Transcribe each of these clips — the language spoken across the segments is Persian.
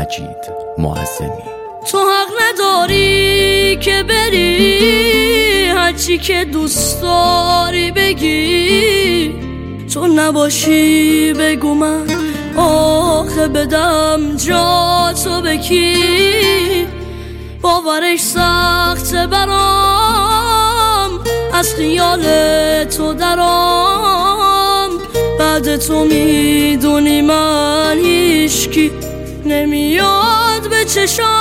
مجید معظمی. تو حق نداری که بری هرچی که دوست داری بگی، تو نباشی بگو من آخه بدم جا تو بکی. باورش سخته برام از خیال تو درام، بعد تو میدونی من هیچکی نمیاد به چشام.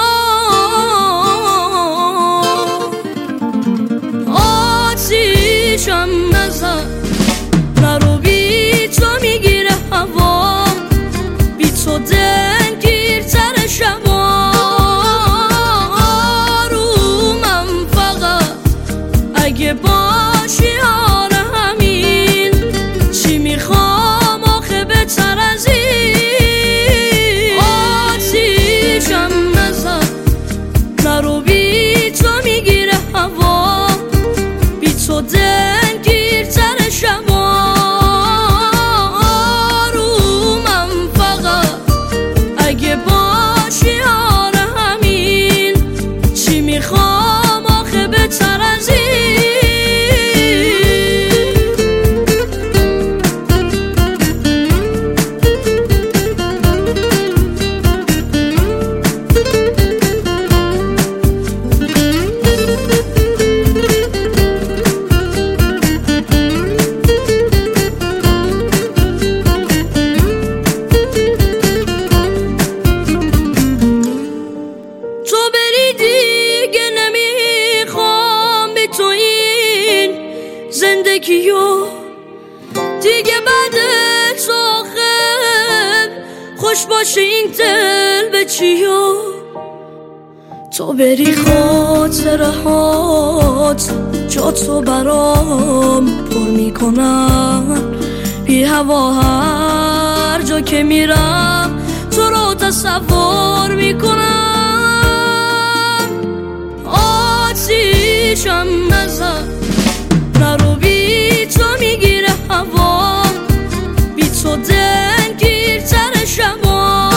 آتیشم نزن نرو، بی تو میگیره هوا، بی تو دلگیرتر شبا. آرومم فقط اگه باشی آره همین، چی میخوام آخه بهتر از این. آتیشم نزن نرو، بی تو میگیره هوا، بی تو دلگیرتر شبا. آرومم فقط اگه باشی آره همین، چی میخوام آخه بهتر از این. زندگیو دیگه بعد آخر خوش باشه این دل به چیو. تو بری خاطره هات جا تو برام پر میکنن، بی هوا هر جا که میرم تو رو تصور میکنم. آتیشم نزن نرو، بی تو میگیره هوا، بی تو دلگیرتر شبا.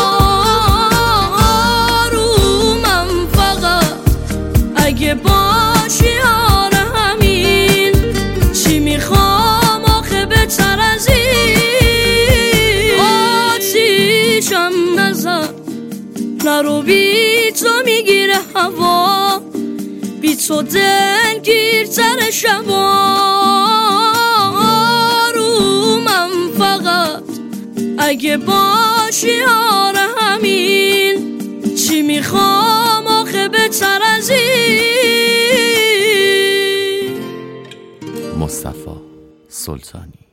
آرومم فقط اگه باشی آره همین، چی میخوام آخه بهتر از این. آتیشم نزن نرو، بی تو میگیره هوا، بی تو دلگیرتر شبا. آرومم فقط اگه باشی آره همین، چی میخوام آخه بهتر از این. مصطفی سلطانی.